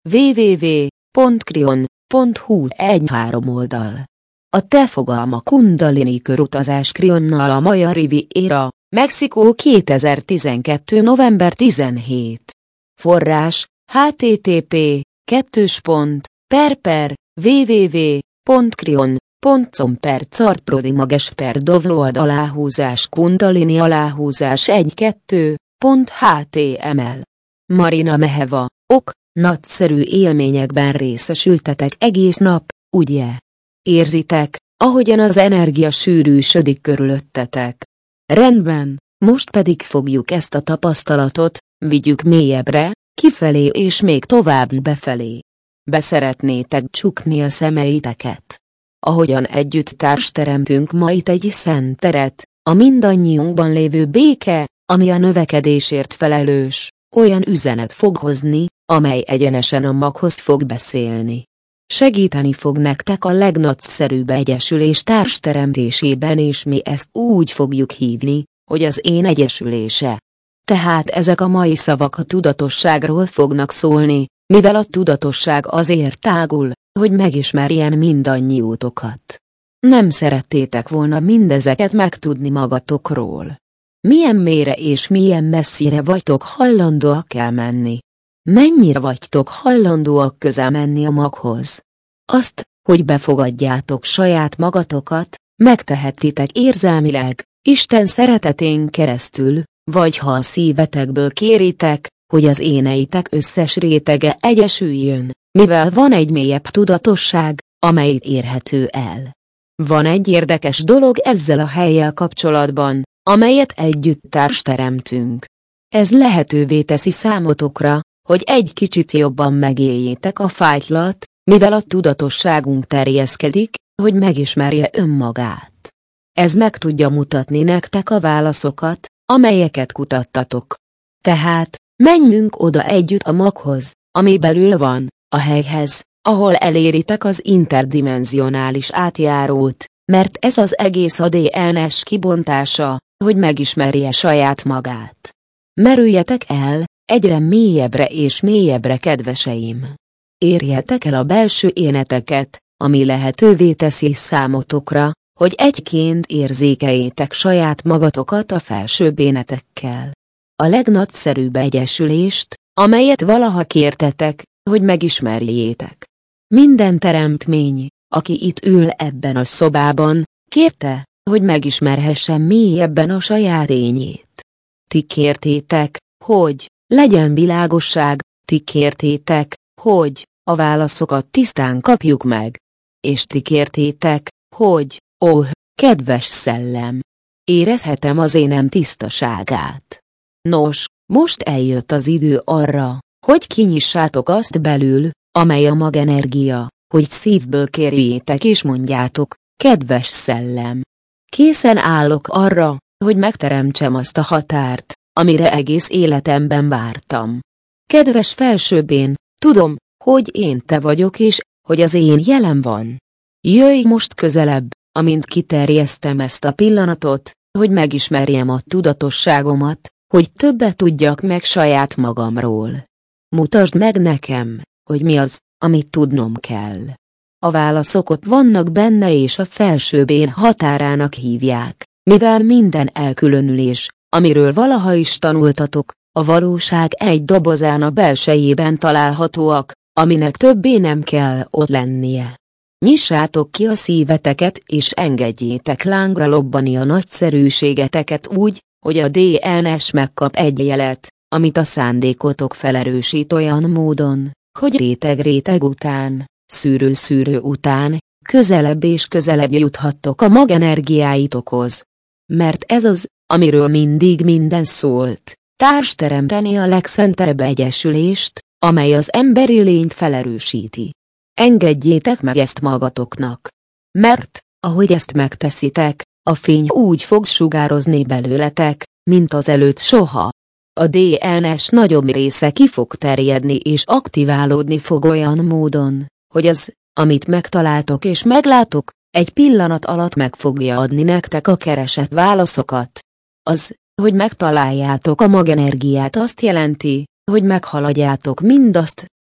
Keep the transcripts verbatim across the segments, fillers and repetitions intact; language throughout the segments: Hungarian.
double-u double-u double-u pont krion pont hu egy három oldal. A te fogalma Kundalini körutazás Krionnal a Maja Riviera, Mexikó kétezer-tizenkettő. november tizenhetedike. Forrás: http kettős pont per per double-u double-u double-u pont krion pont com per carprodi mages per download aláhúzás Kundalini aláhúzás egy kettő pont html. Marina Meheva, ok, nagyszerű élményekben részesültetek egész nap, ugye? Érzitek, ahogyan az energia sűrűsödik körülöttetek. Rendben, most pedig fogjuk ezt a tapasztalatot, vigyük mélyebbre, kifelé és még tovább befelé. Beszeretnétek csukni a szemeiteket. Ahogyan együtt társteremtünk ma itt egy szent teret, a mindannyiunkban lévő béke, ami a növekedésért felelős, olyan üzenet fog hozni, amely egyenesen a maghoz fog beszélni. Segíteni fog nektek a legnagyszerűbb egyesülés társteremtésében, és mi ezt úgy fogjuk hívni, hogy az én egyesülése. Tehát ezek a mai szavak a tudatosságról fognak szólni, mivel a tudatosság azért tágul, hogy megismerjen mindannyiótokat. Nem szerettétek volna mindezeket megtudni magatokról. Milyen mélyre és milyen messzire vagytok hajlandóak elmenni? Mennyire vagytok hajlandóak közel menni a maghoz? Azt, hogy befogadjátok saját magatokat, megtehetitek érzelmileg, Isten szeretetén keresztül, vagy ha a szívetekből kéritek, hogy az éneitek összes rétege egyesüljön, mivel van egy mélyebb tudatosság, amely érhető el. Van egy érdekes dolog ezzel a hellyel kapcsolatban, amelyet együtt társteremtünk. Ez lehetővé teszi számotokra, hogy egy kicsit jobban megéljétek a fájtlat, mivel a tudatosságunk terjeszkedik, hogy megismerje önmagát. Ez meg tudja mutatni nektek a válaszokat, amelyeket kutattatok. Tehát, menjünk oda együtt a maghoz, ami belül van, a helyhez, ahol eléritek az interdimenzionális átjárót, mert ez az egész a dé en es kibontása, hogy megismerje saját magát. Merüljetek el, egyre mélyebbre és mélyebbre, kedveseim. Érjetek el a belső éneteket, ami lehetővé teszi számotokra, hogy egyként érzékeljétek saját magatokat a felsőbb énetekkel. A legnagyszerűbb egyesülést, amelyet valaha kértetek, hogy megismerjétek. Minden teremtmény, aki itt ül ebben a szobában, kérte, hogy megismerhessen mélyebben a saját lényét. Ti kértétek, hogy legyen világosság, ti kértétek, hogy a válaszokat tisztán kapjuk meg. És ti kértétek, hogy, ó, kedves szellem, érezhetem az énem tisztaságát. Nos, most eljött az idő arra, hogy kinyissátok azt belül, amely a magenergia, hogy szívből kérjétek és mondjátok, kedves szellem. Készen állok arra, hogy megteremtsem azt a határt, amire egész életemben vártam. Kedves felsőbbén, tudom, hogy én te vagyok és, hogy az én jelen van. Jöjj most közelebb, amint kiterjesztem ezt a pillanatot, hogy megismerjem a tudatosságomat, hogy többet tudjak meg saját magamról. Mutasd meg nekem, hogy mi az, amit tudnom kell. A válaszok ott vannak benne és a felsőbbén határának hívják, mivel minden elkülönülés, amiről valaha is tanultatok, a valóság egy dobozának belsejében találhatóak, aminek többé nem kell ott lennie. Nyissátok ki a szíveteket és engedjétek lángra lobbani a nagyszerűségeteket úgy, hogy a dé en es megkap egy jelet, amit a szándékotok felerősít olyan módon, hogy réteg-réteg után, szűrő-szűrő után, közelebb és közelebb juthattok a magenergiáitokhoz. Mert ez az, amiről mindig minden szólt, társteremteni a legszentebb egyesülést, amely az emberi lényt felerősíti. Engedjétek meg ezt magatoknak. Mert, ahogy ezt megteszitek, a fény úgy fog sugározni belőletek, mint az előtt soha. A dé en es nagyobb része ki fog terjedni és aktiválódni fog olyan módon, hogy az, amit megtaláltok és meglátok, egy pillanat alatt meg fogja adni nektek a keresett válaszokat. Az, hogy megtaláljátok a magenergiát, azt jelenti, hogy meghaladjátok mindazt,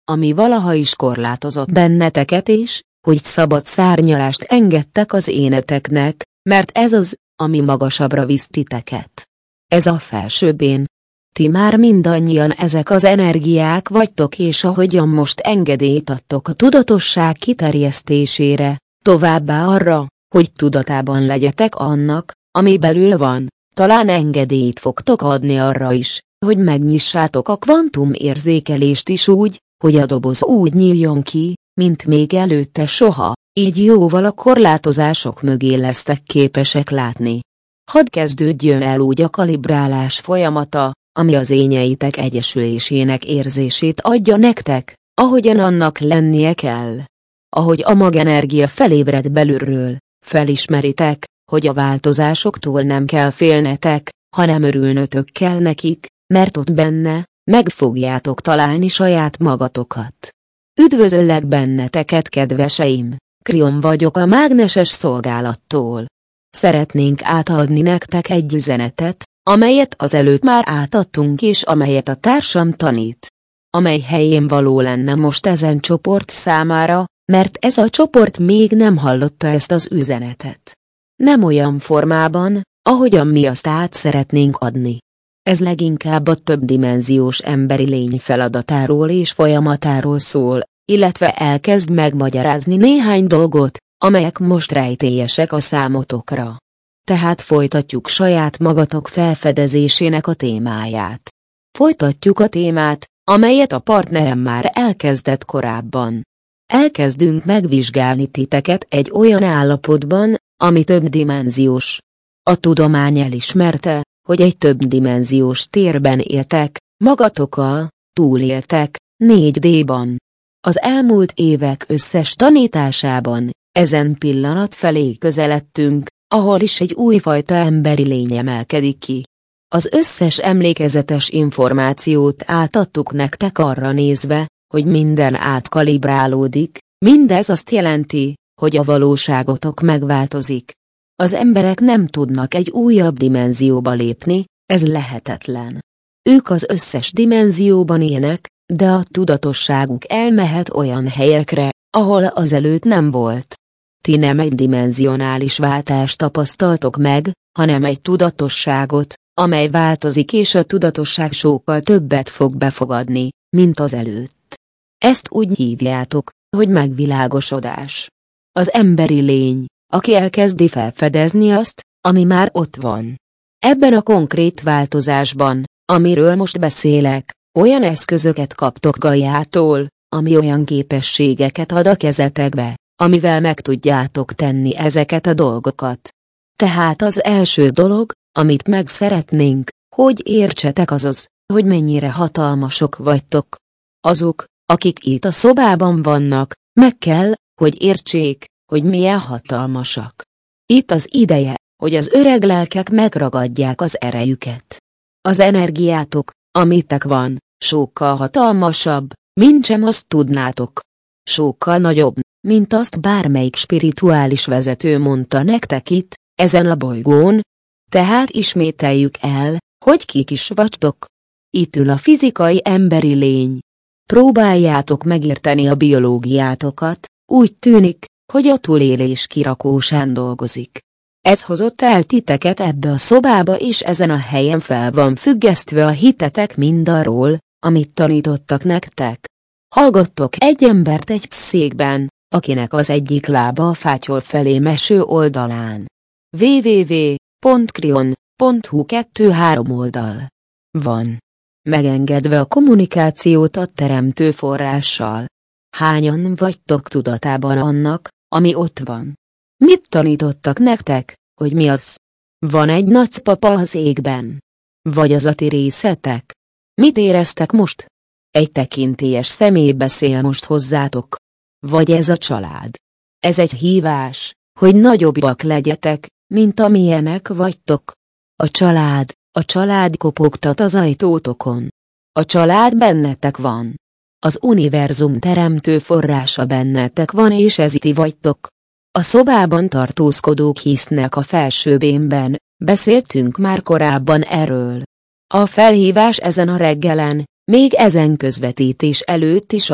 ami valaha is korlátozott benneteket és, hogy szabad szárnyalást engedtek az éneteknek, mert ez az, ami magasabbra visz titeket. Ez a felsőbb én. Ti már mindannyian ezek az energiák vagytok, és ahogyan most engedélyt adtok a tudatosság kiterjesztésére, továbbá arra, hogy tudatában legyetek annak, ami belül van, talán engedélyt fogtok adni arra is, hogy megnyissátok a kvantum érzékelést is úgy, hogy a doboz úgy nyíljon ki, mint még előtte soha, így jóval a korlátozások mögé lesztek képesek látni. Hadd kezdődjön el úgy a kalibrálás folyamata, ami az ényeitek egyesülésének érzését adja nektek, ahogyan annak lennie kell. Ahogy a magenergia felébred belülről, felismeritek, hogy a változásoktól nem kell félnetek, hanem örülnötök kell nekik, mert ott benne, meg fogjátok találni saját magatokat. Üdvözöllek benneteket, kedveseim! Krion vagyok a mágneses szolgálattól. Szeretnénk átadni nektek egy üzenetet, amelyet azelőtt már átadtunk és amelyet a társam tanít. Amely helyén való lenne most ezen csoport számára, mert ez a csoport még nem hallotta ezt az üzenetet. Nem olyan formában, ahogyan mi azt át szeretnénk adni. Ez leginkább a többdimenziós emberi lény feladatáról és folyamatáról szól, illetve elkezd megmagyarázni néhány dolgot, amelyek most rejtélyesek a számotokra. Tehát folytatjuk saját magatok felfedezésének a témáját. Folytatjuk a témát, amelyet a partnerem már elkezdett korábban. Elkezdünk megvizsgálni titeket egy olyan állapotban, ami többdimenziós. A tudomány elismerte, hogy egy többdimenziós térben éltek, magatokkal, túléltek, négy dé-ban. Az elmúlt évek összes tanításában, ezen pillanat felé közeledtünk, ahol is egy újfajta emberi lény emelkedik ki. Az összes emlékezetes információt átadtuk nektek arra nézve, hogy minden átkalibrálódik, mindez azt jelenti, hogy a valóságotok megváltozik. Az emberek nem tudnak egy újabb dimenzióba lépni, ez lehetetlen. Ők az összes dimenzióban élnek, de a tudatosságuk elmehet olyan helyekre, ahol azelőtt nem volt. Ti nem egy dimenzionális váltást tapasztaltok meg, hanem egy tudatosságot, amely változik és a tudatosság sokkal többet fog befogadni, mint az előtt. Ezt úgy hívjátok, hogy megvilágosodás. Az emberi lény, aki elkezdi felfedezni azt, ami már ott van. Ebben a konkrét változásban, amiről most beszélek, olyan eszközöket kaptok Gaiától, ami olyan képességeket ad a kezetekbe, amivel meg tudjátok tenni ezeket a dolgokat. Tehát az első dolog, amit meg szeretnénk, hogy értsetek az az, hogy mennyire hatalmasok vagytok. Azok, akik itt a szobában vannak, meg kell, hogy értsék, hogy milyen hatalmasak. Itt az ideje, hogy az öreg lelkek megragadják az erejüket. Az energiátok, amitek van, sokkal hatalmasabb, mint sem azt tudnátok. Sokkal nagyobb, mint azt bármelyik spirituális vezető mondta nektek itt, ezen a bolygón. Tehát ismételjük el, hogy kik is vagytok. Itt ül a fizikai emberi lény. Próbáljátok megérteni a biológiátokat, úgy tűnik, hogy a túlélés kirakósán dolgozik. Ez hozott el titeket ebbe a szobába, és ezen a helyen fel van függesztve a hitetek mindarról, amit tanítottak nektek. Hallgattok egy embert egy székben, akinek az egyik lába a fátyol felé meső oldalán. www pont krion pont hu kettő három oldal. Van. Megengedve a kommunikációt a teremtő forrással. Hányan vagytok tudatában annak, ami ott van? Mit tanítottak nektek, hogy mi az? Van egy nagypapa az égben. Vagy az a ti részetek? Mit éreztek most? Egy tekintélyes személy beszél most hozzátok. Vagy ez a család? Ez egy hívás, hogy nagyobbak legyetek, mint amilyenek vagytok. A család, a család kopogtat az ajtótokon. A család bennetek van. Az univerzum teremtő forrása bennetek van, és ez ti vagytok. A szobában tartózkodók hisznek a felsőbbénben, beszéltünk már korábban erről. A felhívás ezen a reggelen, még ezen közvetítés előtt is az,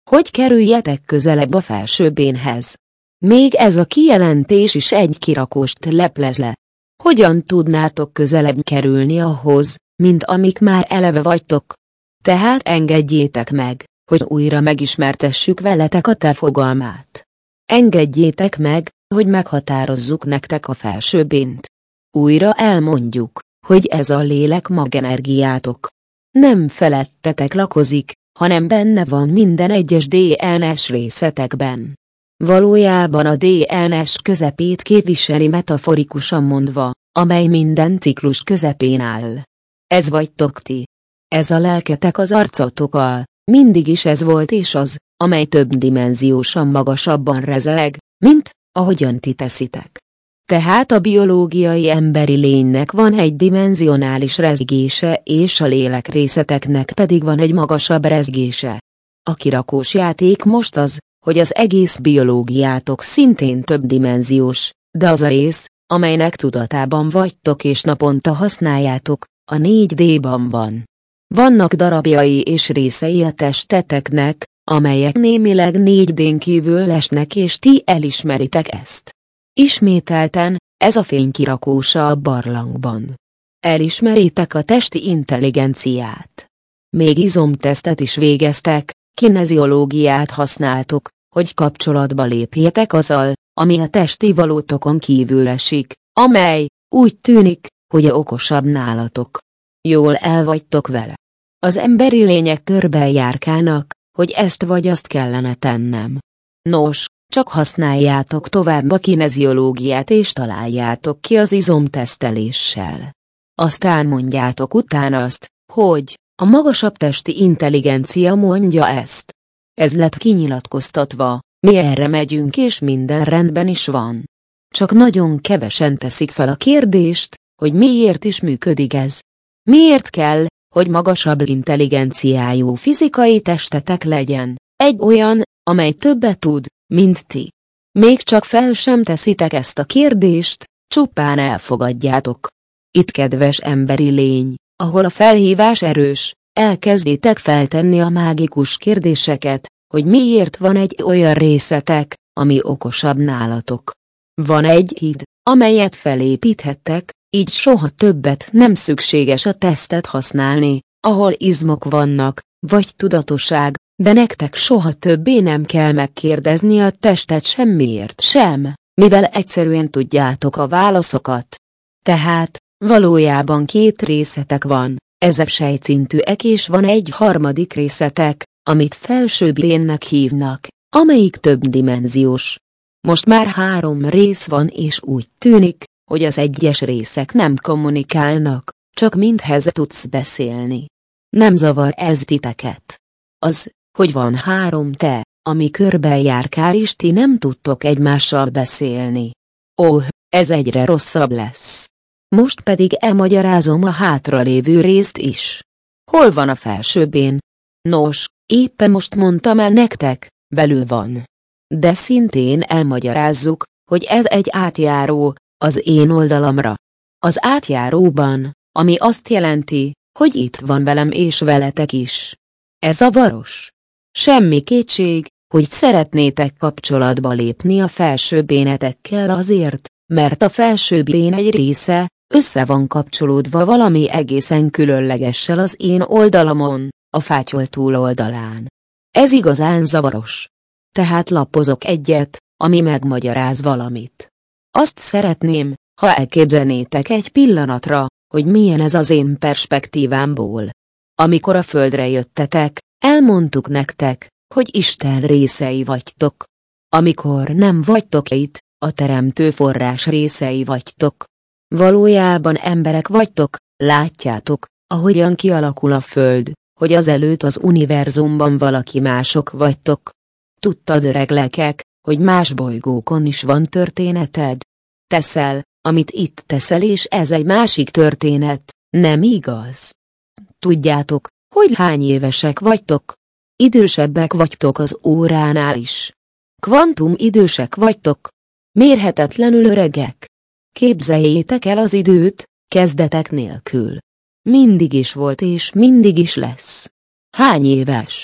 hogy kerüljetek közelebb a felsőbb énhez. Még ez a kijelentés is egy kirakóst leplez le. Hogyan tudnátok közelebb kerülni ahhoz, mint amik már eleve vagytok? Tehát engedjétek meg, hogy újra megismertessük veletek a te fogalmát. Engedjétek meg, hogy meghatározzuk nektek a felsőbb ént. Újra elmondjuk, hogy ez a lélek magenergiátok. Nem felettetek lakozik, hanem benne van minden egyes dé en es részetekben. Valójában a dé en es közepét képviseli metaforikusan mondva, amely minden ciklus közepén áll. Ez vagytok ti. Ez a lelketek az arcotokkal, mindig is ez volt és az, amely többdimenziósan magasabban rezeleg, mint ahogyan ti teszitek. Tehát a biológiai emberi lénynek van egy dimenzionális rezgése és a lélek részeteknek pedig van egy magasabb rezgése. A kirakós játék most az, hogy az egész biológiátok szintén többdimenziós, de az a rész, amelynek tudatában vagytok és naponta használjátok, a négy dé-ban van. Vannak darabjai és részei a testeteknek, amelyek némileg négy dén kívül lesnek és ti elismeritek ezt. Ismételten, ez a fénykirakósa a barlangban. Elismeritek a testi intelligenciát. Még izomtesztet is végeztek, kineziológiát használtok, hogy kapcsolatba lépjetek azzal, ami a testi valótokon kívül esik, amely, úgy tűnik, hogy okosabb nálatok. Jól el vagytok vele. Az emberi lények körben járkálnak, hogy ezt vagy azt kellene tennem. Nos, csak használjátok tovább a kineziológiát és találjátok ki az izomteszteléssel. Aztán mondjátok utána azt, hogy a magasabb testi intelligencia mondja ezt. Ez lett kinyilatkoztatva, mi erre megyünk és minden rendben is van. Csak nagyon kevesen teszik fel a kérdést, hogy miért is működik ez. Miért kell, hogy magasabb intelligenciájú fizikai testetek legyen, egy olyan, amely többet tud, mint ti. Még csak fel sem teszitek ezt a kérdést, csupán elfogadjátok. Itt, kedves emberi lény, ahol a felhívás erős, elkezditek feltenni a mágikus kérdéseket, hogy miért van egy olyan részetek, ami okosabb nálatok. Van egy híd, amelyet felépíthettek, így soha többet nem szükséges a tesztet használni, ahol izmok vannak, vagy tudatosság, de nektek soha többé nem kell megkérdezni a testet semmiért sem, mivel egyszerűen tudjátok a válaszokat. Tehát, valójában két részetek van, ezek sejtszintűek és van egy harmadik részetek, amit felsőbb lénnek hívnak, amelyik többdimenziós. Most már három rész van és úgy tűnik, hogy az egyes részek nem kommunikálnak, csak mindhez tudsz beszélni. Nem zavar ez titeket? Az, hogy van három te, ami körben járkál és ti nem tudtok egymással beszélni. Ó, ez egyre rosszabb lesz. Most pedig elmagyarázom a hátralévő részt is. Hol van a felsőbbén? Nos, éppen most mondtam el nektek, belül van. De szintén elmagyarázzuk, hogy ez egy átjáró, az én oldalamra. Az átjáróban, ami azt jelenti, hogy itt van velem és veletek is. Ez a varos. Semmi kétség, hogy szeretnétek kapcsolatba lépni a felsőbb énetekkel azért, mert a felsőbb lén egy része össze van kapcsolódva valami egészen különlegessel az én oldalamon, a fátyol túloldalán. Ez igazán zavaros. Tehát lapozok egyet, ami megmagyaráz valamit. Azt szeretném, ha elképzelnétek egy pillanatra, hogy milyen ez az én perspektívámból. Amikor a földre jöttetek, elmondtuk nektek, hogy Isten részei vagytok. Amikor nem vagytok itt, a teremtő forrás részei vagytok. Valójában emberek vagytok, látjátok, ahogyan kialakul a föld, hogy azelőtt az univerzumban valaki mások vagytok. Tudtad, öreg lelkek, hogy más bolygókon is van történeted? Teszel, amit itt teszel és ez egy másik történet, nem igaz? Tudjátok, hogy hány évesek vagytok? Idősebbek vagytok az óránál is. Kvantum idősek vagytok. Mérhetetlenül öregek. Képzeljétek el az időt, kezdetek nélkül. Mindig is volt és mindig is lesz. Hány éves?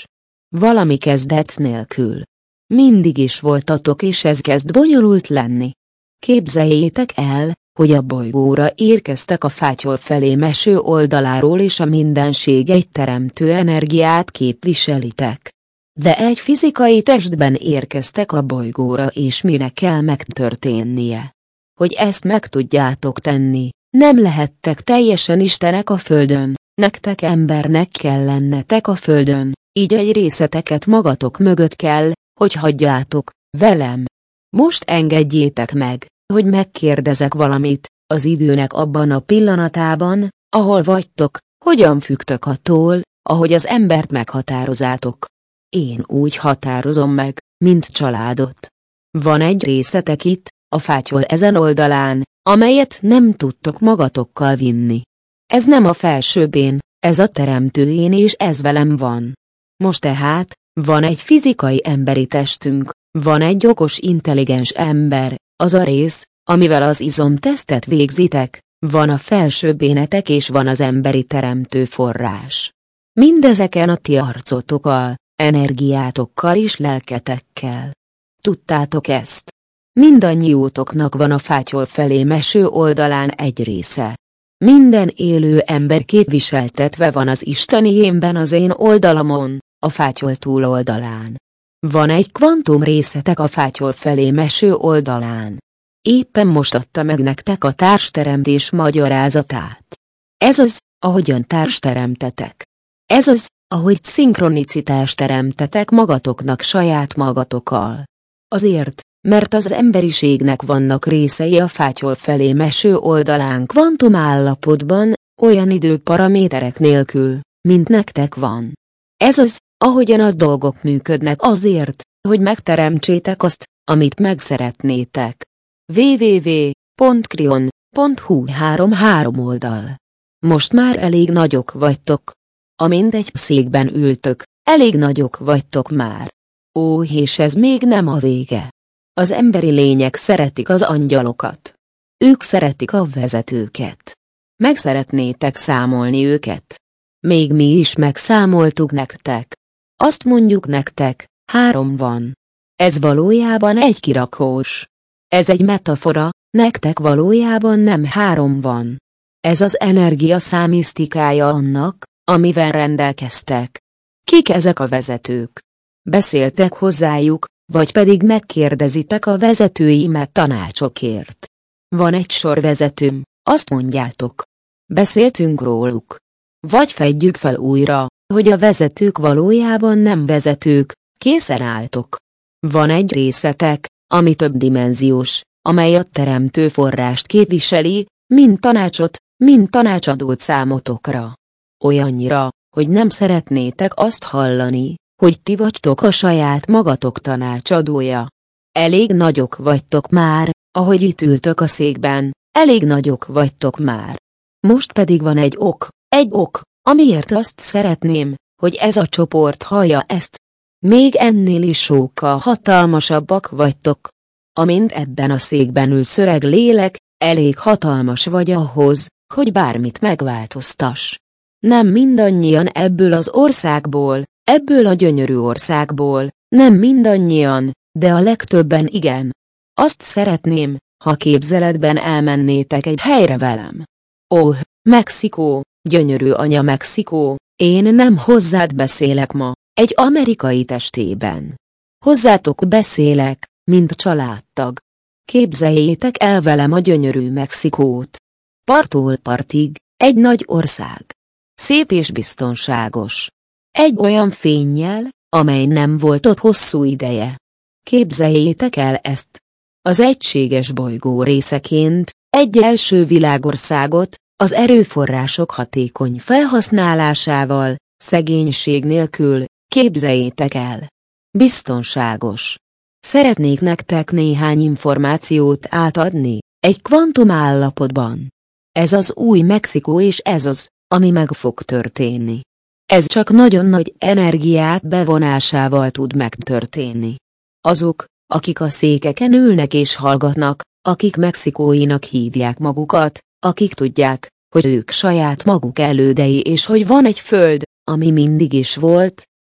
Valami kezdet nélkül. Mindig is voltatok, és ez kezd bonyolult lenni. Képzeljétek el, hogy a bolygóra érkeztek a fátyol felé meső oldaláról, és a mindenség egy teremtő energiát képviselitek. De egy fizikai testben érkeztek a bolygóra, és minek kell megtörténnie? Hogy ezt meg tudjátok tenni, nem lehettek teljesen istenek a földön, nektek embernek kell lennetek a földön, így egy részeteket magatok mögött kell, hogy hagyjátok velem. Most engedjétek meg, hogy megkérdezek valamit. Az időnek abban a pillanatában, ahol vagytok, hogyan függtök attól, ahogy az embert meghatározátok? Én úgy határozom meg, mint családot. Van egy részetek itt, a fátyol ezen oldalán, amelyet nem tudtok magatokkal vinni. Ez nem a felsőbbén, ez a teremtőjén, és ez velem van. Most tehát, van egy fizikai emberi testünk, van egy okos intelligens ember, az a rész, amivel az izomtesztet végzitek, van a felsőbbénetek, és van az emberi teremtő forrás. Mindezeken a ti arcotokkal, energiátokkal és lelketekkel. Tudtátok ezt? Mindannyiótoknak van a fátyol felé meső oldalán egy része. Minden élő ember képviseltetve van az isteni énben az én oldalamon, a fátyol túloldalán. Van egy kvantum részetek a fátyol felé meső oldalán. Éppen most adta meg nektek a társteremtés magyarázatát. Ez az, ahogyan társteremtetek. Ez az, ahogy szinkronicitást teremtetek magatoknak saját magatokkal. Azért, mert az emberiségnek vannak részei a fátyol felé meső oldalán kvantum állapotban, olyan időparaméterek nélkül, mint nektek van. Ez az, ahogyan a dolgok működnek azért, hogy megteremtsétek azt, amit megszeretnétek. double-u double-u double-u pont krion pont hu három három oldal. Most már elég nagyok vagytok. Amint egy székben ültök, elég nagyok vagytok már. Ó, és ez még nem a vége. Az emberi lények szeretik az angyalokat. Ők szeretik a vezetőket. Meg szeretnétek számolni őket. Még mi is megszámoltuk nektek. Azt mondjuk nektek, három van. Ez valójában egy kirakós. Ez egy metafora, nektek valójában nem három van. Ez az energia számisztikája annak, amivel rendelkeztek. Kik ezek a vezetők? Beszéltek hozzájuk, vagy pedig megkérdezitek a vezetőimet tanácsokért? Van egy sor vezetőm, azt mondjátok. Beszéltünk róluk. Vagy fedjük fel újra, hogy a vezetők valójában nem vezetők, készen álltok. Van egy részetek, ami többdimenziós, amely a teremtő forrást képviseli, mind tanácsot, mind tanácsadót számotokra. Olyannyira, hogy nem szeretnétek azt hallani, hogy ti vagytok a saját magatok tanácsadója. Elég nagyok vagytok már, ahogy itt ültök a székben, elég nagyok vagytok már. Most pedig van egy ok, egy ok, amiért azt szeretném, hogy ez a csoport hallja ezt. Még ennél is sokkal hatalmasabbak vagytok. Amint ebben a székben ül szöreg lélek, elég hatalmas vagy ahhoz, hogy bármit megváltoztass. Nem mindannyian ebből az országból, ebből a gyönyörű országból, nem mindannyian, de a legtöbben igen. Azt szeretném, ha képzeletben elmennétek egy helyre velem. Ó, Mexikó, gyönyörű anya Mexikó, én nem hozzád beszélek ma, egy amerikai testében. Hozzátok beszélek, mint családtag. Képzeljétek el velem a gyönyörű Mexikót. Parttól partig, egy nagy ország. Szép és biztonságos. Egy olyan fénnyel, amely nem volt ott hosszú ideje. Képzeljétek el ezt. Az egységes bolygó részeként, egy első világországot, az erőforrások hatékony felhasználásával, szegénység nélkül, képzeljétek el. Biztonságos. Szeretnék nektek néhány információt átadni, egy kvantum állapotban. Ez az új Mexikó, és ez az, ami meg fog történni. Ez csak nagyon nagy energiák bevonásával tud megtörténni. Azok, akik a székeken ülnek és hallgatnak, akik mexikóinak hívják magukat, akik tudják, hogy ők saját maguk elődei, és hogy van egy föld, ami mindig is volt,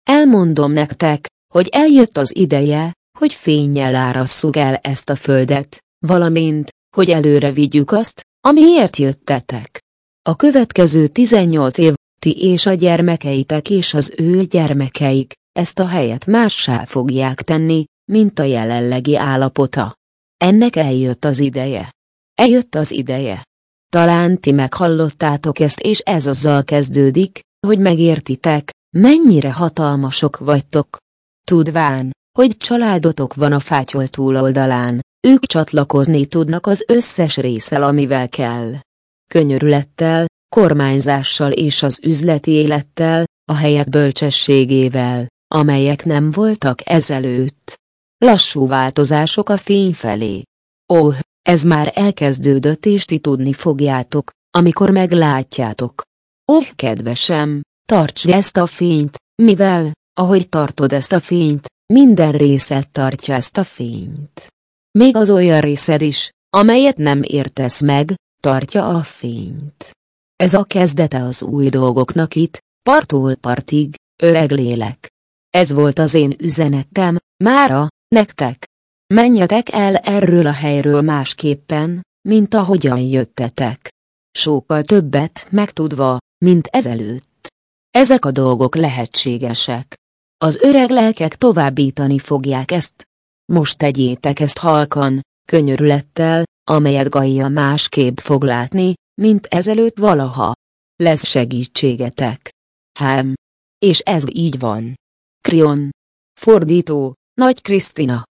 Elmondom nektek, hogy eljött az ideje, hogy fénnyel árasszuk el ezt a földet, valamint, hogy előre vigyük azt, amiért jöttetek. A következő tizennyolc év, ti és a gyermekeitek és az ő gyermekeik, ezt a helyet mássá fogják tenni, mint a jelenlegi állapota. Ennek eljött az ideje. Eljött az ideje. Talán ti meghallottátok ezt, és ez azzal kezdődik, hogy megértitek, mennyire hatalmasok vagytok. Tudván, hogy családotok van a fátyol túloldalán, ők csatlakozni tudnak az összes résszel, amivel kell. Könyörülettel, kormányzással és az üzleti élettel, a helyek bölcsességével, amelyek nem voltak ezelőtt. Lassú változások a fény felé. Ó, ez már elkezdődött, és ti tudni fogjátok, amikor meglátjátok. Ó, kedvesem, tartsd ezt a fényt, mivel, ahogy tartod ezt a fényt, minden részed tartja ezt a fényt. Még az olyan részed is, amelyet nem értesz meg, tartja a fényt. Ez a kezdete az új dolgoknak itt, parttól partig, öreg lélek. Ez volt az én üzenetem, mára, nektek. Menjetek el erről a helyről másképpen, mint ahogyan jöttetek. Sokkal többet megtudva, mint ezelőtt. Ezek a dolgok lehetségesek. Az öreg lelkek továbbítani fogják ezt. Most tegyétek ezt halkan, könyörülettel, amelyet Gaia másképp fog látni, mint ezelőtt valaha. Lesz segítségetek. Hám. És ez így van. Krion. Fordító, Nagy Krisztina.